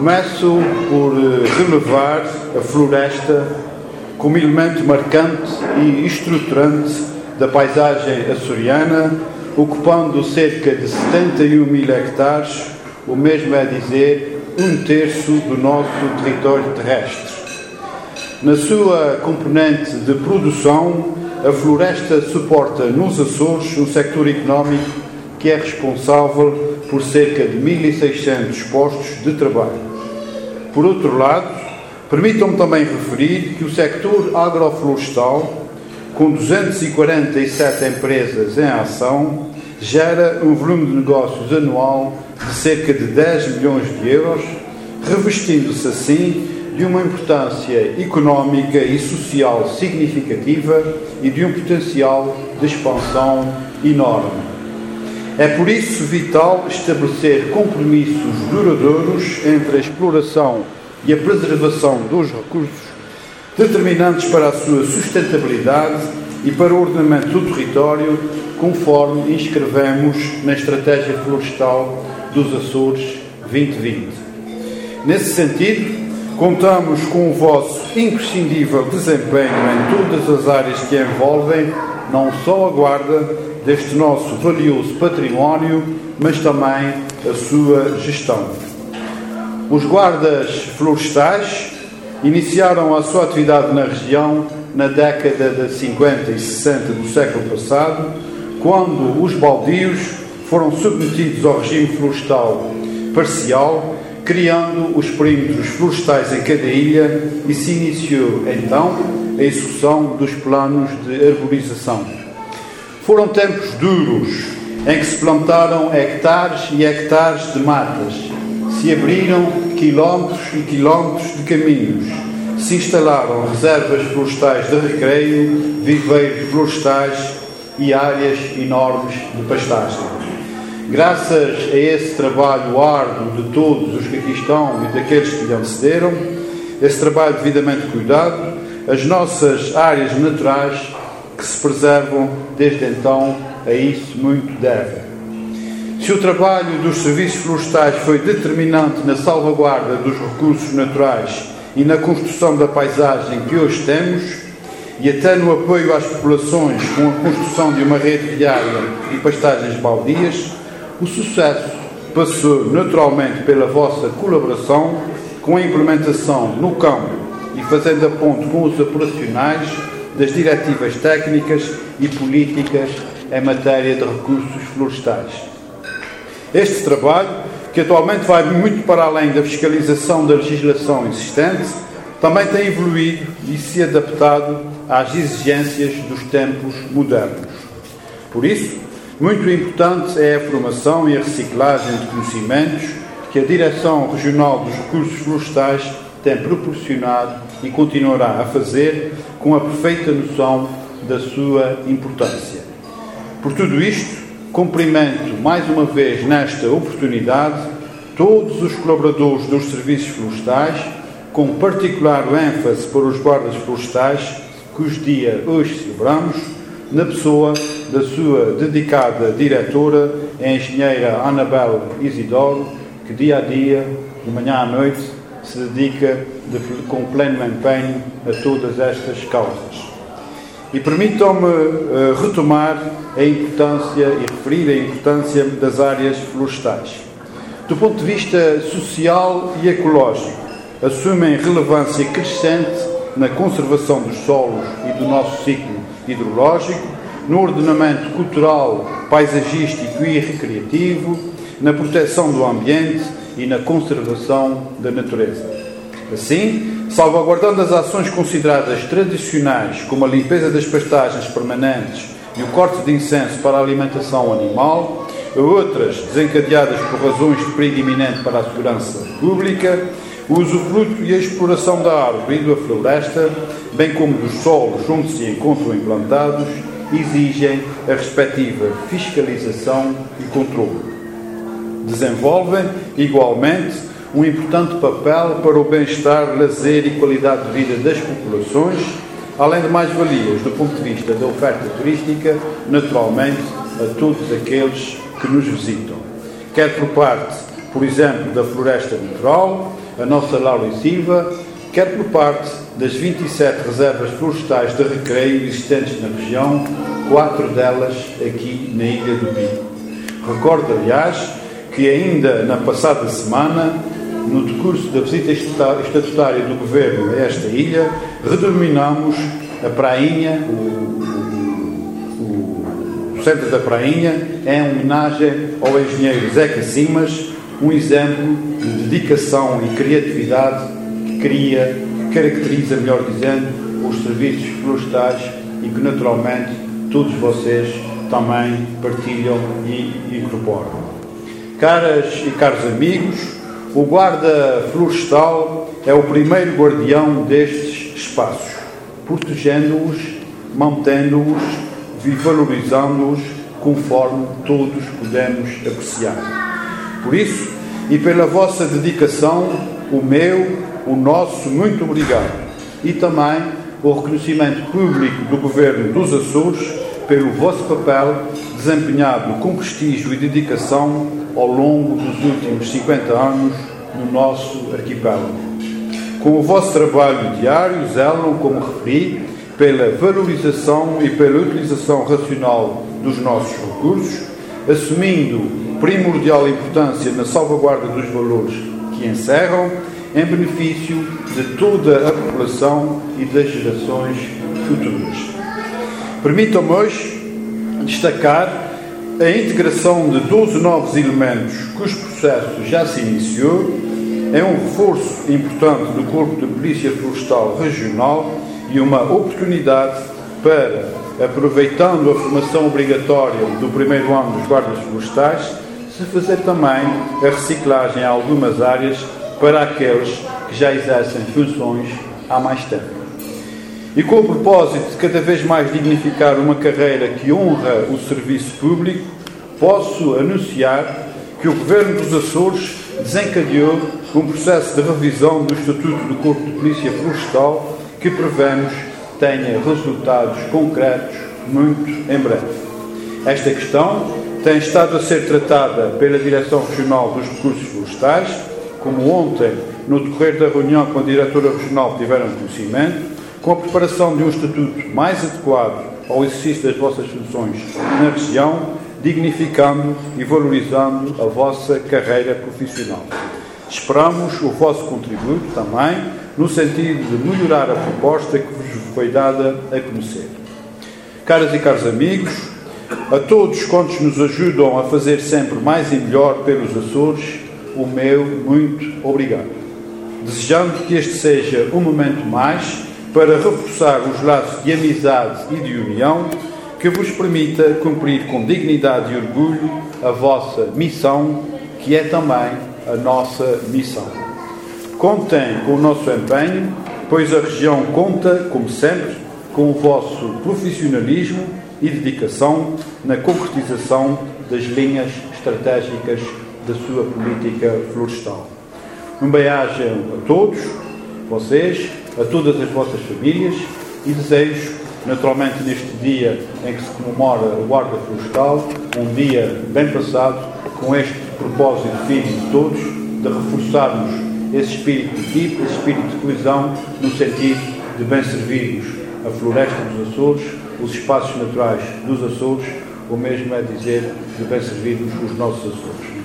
Começo por relevar a floresta como elemento marcante e estruturante da paisagem açoriana, ocupando cerca de 71 mil hectares, o mesmo é dizer, 1/3 do nosso território terrestre. Na sua componente de produção, a floresta suporta nos Açores um sector económico que é responsável por cerca de 1.600 postos de trabalho. Por outro lado, permitam-me também referir que o sector agroflorestal, com 247 empresas em ação, gera um volume de negócios anual de cerca de 10 milhões de euros, revestindo-se assim de uma importância económica e social significativa e de um potencial de expansão enorme. É por isso vital estabelecer compromissos duradouros entre a exploração e a preservação dos recursos, determinantes para a sua sustentabilidade e para o ordenamento do território, conforme inscrevemos na Estratégia Florestal dos Açores 2020. Nesse sentido, contamos com o vosso imprescindível desempenho em todas as áreas que envolvem não só a guarda deste nosso valioso património, mas também a sua gestão. Os guardas florestais iniciaram a sua atividade na região na década de 50 e 60 do século passado, quando os baldios foram submetidos ao regime florestal parcial, criando os perímetros florestais em cada ilha, e se iniciou então a execução dos planos de arborização. Foram tempos duros, em que se plantaram hectares e hectares de matas, se abriram quilómetros e quilómetros de caminhos, se instalaram reservas florestais de recreio, viveiros florestais e áreas enormes de pastagem. Graças a esse trabalho árduo de todos os que aqui estão e daqueles que lhe antecederam, esse trabalho devidamente cuidado, as nossas áreas naturais que se preservam desde então, a isso muito devem. Se o trabalho dos serviços florestais foi determinante na salvaguarda dos recursos naturais e na construção da paisagem que hoje temos, e até no apoio às populações com a construção de uma rede viária e pastagens baldias, o sucesso passou naturalmente pela vossa colaboração com a implementação no campo e fazendo a ponte com os operacionais das diretivas técnicas e políticas em matéria de recursos florestais. Este trabalho, que atualmente vai muito para além da fiscalização da legislação existente, também tem evoluído e se adaptado às exigências dos tempos modernos. Por isso, muito importante é a formação e a reciclagem de conhecimentos que a Direção Regional dos Recursos Florestais tem proporcionado e continuará a fazer com a perfeita noção da sua importância. Por tudo isto, cumprimento mais uma vez nesta oportunidade todos os colaboradores dos serviços florestais, com particular ênfase para os guardas florestais, cujo dia hoje celebramos, na pessoa da sua dedicada diretora, a engenheira Anabel Isidoro, que dia a dia, de manhã à noite, se dedica com pleno empenho a todas estas causas. E permitam-me retomar a importância e referir a importância das áreas florestais. Do ponto de vista social e ecológico, assumem relevância crescente na conservação dos solos e do nosso ciclo hidrológico, no ordenamento cultural, paisagístico e recreativo, na proteção do ambiente e na conservação da natureza. Assim, salvaguardando as ações consideradas tradicionais, como a limpeza das pastagens permanentes e o corte de incenso para a alimentação animal, a outras desencadeadas por razões de perigo iminente para a segurança pública, o usufruto e a exploração da árvore e da floresta, bem como dos solos onde se encontram implantados, exigem a respectiva fiscalização e controle. Desenvolvem, igualmente, um importante papel para o bem-estar, lazer e qualidade de vida das populações, além de mais-valias do ponto de vista da oferta turística, naturalmente, a todos aqueles que nos visitam. Quer por parte, por exemplo, da floresta natural, a nossa Laura e Silva, quer por parte das 27 reservas florestais de recreio existentes na região, 4 delas aqui na Ilha do Pico. Recordo, aliás, que ainda na passada semana, no decurso da visita estatutária do Governo a esta ilha, redenominamos a prainha, o centro da prainha, em homenagem ao engenheiro Zeca Simas, um exemplo de dedicação e criatividade que caracteriza, melhor dizendo, os serviços florestais e que naturalmente todos vocês também partilham e incorporam. Caras e caros amigos, o guarda florestal é o primeiro guardião destes espaços, protegendo-os, mantendo-os e valorizando-os conforme todos podemos apreciar. Por isso, e pela vossa dedicação, o nosso muito obrigado. E também o reconhecimento público do Governo dos Açores pelo vosso papel desempenhado com prestígio e dedicação ao longo dos últimos 50 anos no nosso arquipélago. Com o vosso trabalho diário, zelam, como referi, pela valorização e pela utilização racional dos nossos recursos, assumindo primordial importância na salvaguarda dos valores que encerram, em benefício de toda a população e das gerações futuras. Permitam-me hoje destacar a integração de 12 novos elementos cujo processo já se iniciou, é um reforço importante do Corpo de Polícia Florestal Regional e uma oportunidade para, aproveitando a formação obrigatória do primeiro ano dos guardas florestais, se fazer também a reciclagem em algumas áreas para aqueles que já exercem funções há mais tempo. E com o propósito de cada vez mais dignificar uma carreira que honra o serviço público, posso anunciar que o Governo dos Açores desencadeou um processo de revisão do Estatuto do Corpo de Polícia Florestal que prevemos tenha resultados concretos muito em breve. Esta questão tem estado a ser tratada pela Direção Regional dos Recursos Florestais, como ontem, no decorrer da reunião com a Diretora Regional, tiveram conhecimento, com a preparação de um estatuto mais adequado ao exercício das vossas funções na região, dignificando e valorizando a vossa carreira profissional. Esperamos o vosso contributo também, no sentido de melhorar a proposta que vos foi dada a conhecer. Caras e caros amigos, a todos quantos nos ajudam a fazer sempre mais e melhor pelos Açores, o meu muito obrigado. Desejando que este seja um momento mais para reforçar os laços de amizade e de união que vos permita cumprir com dignidade e orgulho a vossa missão, que é também a nossa missão. Contem com o nosso empenho, pois a região conta, como sempre, com o vosso profissionalismo e dedicação na concretização das linhas estratégicas da sua política florestal. Um bem-aja a todos, vocês, a todas as vossas famílias e desejo, naturalmente neste dia em que se comemora o Guarda Florestal, um dia bem passado, com este propósito fino de todos, de reforçarmos esse espírito de equipe, esse espírito de coesão, no sentido de bem servirmos a floresta dos Açores, os espaços naturais dos Açores, o mesmo é dizer de bem servirmos os nossos Açores.